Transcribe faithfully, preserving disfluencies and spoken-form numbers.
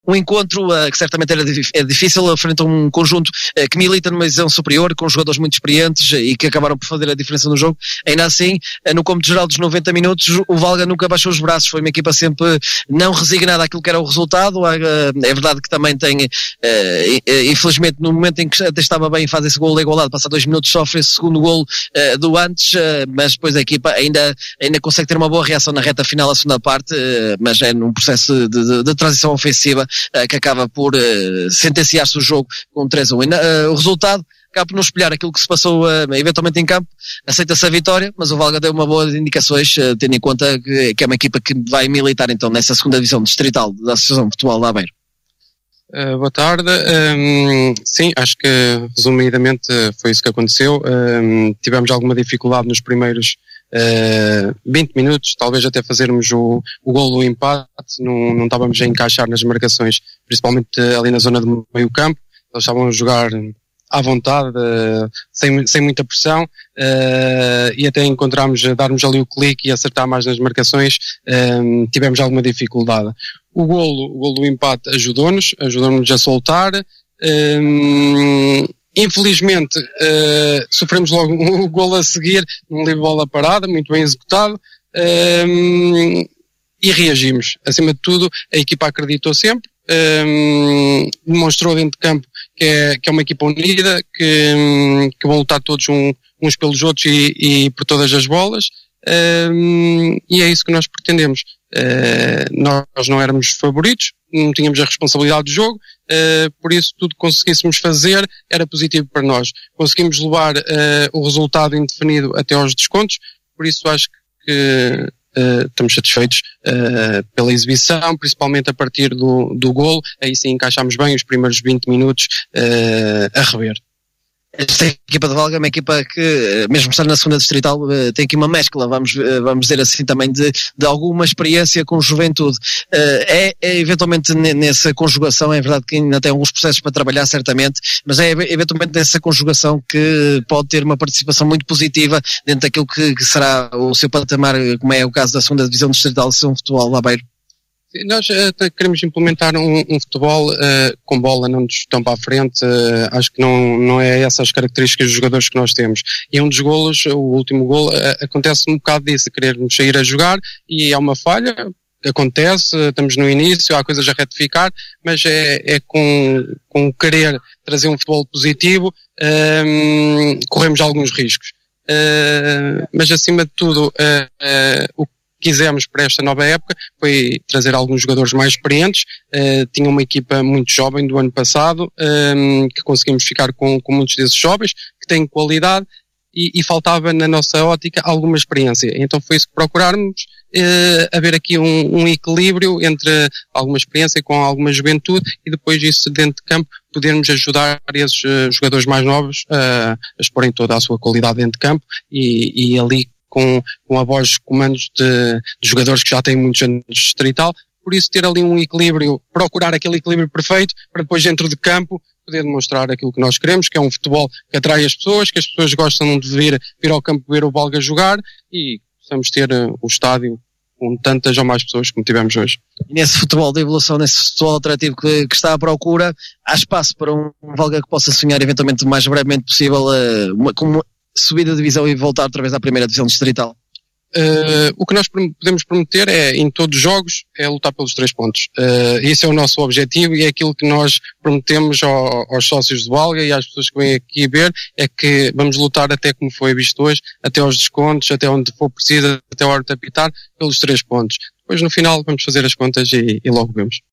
um encontro uh, que certamente era dif- é difícil, frente a um conjunto uh, que milita numa divisão superior, com jogadores muito experientes uh, e que acabaram por fazer a diferença no jogo. Ainda assim, uh, no cômputo geral dos noventa minutos, o Valga nunca baixou os braços, foi uma equipa sempre não resignada àquilo que era o resultado. Uh, é verdade que também tem, uh, infelizmente, no momento em que até estava bem e faz esse gol da igualdade, passa dois minutos, sofre esse segundo gol uh, do antes, uh, mas depois a equipa ainda, ainda consegue ter uma boa reação na reta final, a segunda parte, uh, mas é num processo de, de, de transição ofensiva uh, que acaba por uh, sentenciar-se o jogo com três a um. Uh, o resultado acaba por não espelhar aquilo que se passou uh, eventualmente em campo, aceita-se a vitória, mas o Valga deu uma boas indicações, uh, tendo em conta que, que é uma equipa que vai militar então nessa segunda divisão distrital da Associação de Futebol de Aveiro. Uh, boa tarde. Um, sim, acho que resumidamente foi isso que aconteceu. Um, tivemos alguma dificuldade nos primeiros uh, vinte minutos, talvez até fazermos o, o golo do empate. Não, não estávamos a encaixar nas marcações, principalmente ali na zona do meio campo. Eles estavam a jogar à vontade, uh, sem, sem muita pressão, uh, e até encontramos, darmos ali o clique e acertar mais nas marcações, um, tivemos alguma dificuldade. O golo, o golo do empate ajudou-nos, ajudou-nos a soltar. Um, infelizmente, uh, sofremos logo o golo a seguir, num livre bola parada, muito bem executado, um, e reagimos. Acima de tudo, a equipa acreditou sempre, um, demonstrou dentro de campo que é, que é uma equipa unida, que, um, que vão lutar todos um, uns pelos outros e, e por todas as bolas, um, e é isso que nós pretendemos. Uh, nós não éramos favoritos, não tínhamos a responsabilidade do jogo, uh, por isso tudo que conseguíssemos fazer era positivo para nós. Conseguimos levar uh, o resultado indefinido até aos descontos, por isso acho que uh, estamos satisfeitos uh, pela exibição, principalmente a partir do, do golo. Aí sim encaixámos bem os primeiros vinte minutos uh, a rever. Esta equipa de Valga é uma equipa que, mesmo estando na segunda distrital, tem aqui uma mescla, vamos, vamos dizer assim, também de, de alguma experiência com juventude. É, é eventualmente nessa conjugação, é verdade que ainda tem alguns processos para trabalhar, certamente, mas é eventualmente nessa conjugação que pode ter uma participação muito positiva dentro daquilo que, que será o seu patamar, como é o caso da segunda divisão distrital de São Futebol de Aveiro. Nós uh, queremos implementar um, um futebol uh, com bola, não de chutão para a frente. Uh, acho que não, não é essas características dos jogadores que nós temos. E um dos golos, o último golo, uh, acontece um bocado disso, querermos sair a jogar e é uma falha, acontece, uh, estamos no início, há coisas a retificar, mas é, é com, com querer trazer um futebol positivo, uh, corremos alguns riscos. Uh, mas acima de tudo, uh, uh, o quisemos para esta nova época foi trazer alguns jogadores mais experientes. Uh, tinha uma equipa muito jovem do ano passado, um, que conseguimos ficar com, com muitos desses jovens, que têm qualidade, e, e faltava na nossa ótica alguma experiência. Então foi isso que procurarmos, uh, haver aqui um, um equilíbrio entre alguma experiência com alguma juventude, e depois disso dentro de campo podermos ajudar esses uh, jogadores mais novos uh, a exporem toda a sua qualidade dentro de campo, e, e ali com, com a voz de comandos de, de jogadores que já têm muitos anos de distrital. Por isso ter ali um equilíbrio, procurar aquele equilíbrio perfeito para depois dentro de campo poder demonstrar aquilo que nós queremos, que é um futebol que atrai as pessoas, que as pessoas gostam de vir, vir ao campo ver o Valga jogar, e possamos ter uh, o estádio com tantas ou mais pessoas como tivemos hoje. E nesse futebol de evolução, nesse futebol atrativo que, que está à procura, há espaço para um Valga que possa sonhar eventualmente o mais brevemente possível uh, uma, com uma subida de divisão e voltar outra vez à primeira divisão distrital? Uh, o que nós podemos prometer é, em todos os jogos, é lutar pelos três pontos. Uh, esse é o nosso objetivo e é aquilo que nós prometemos ao, aos sócios de Valga e às pessoas que vêm aqui ver, é que vamos lutar até como foi visto hoje, até aos descontos, até onde for preciso, até a hora de apitar, pelos três pontos. Depois no final vamos fazer as contas e, e logo vemos.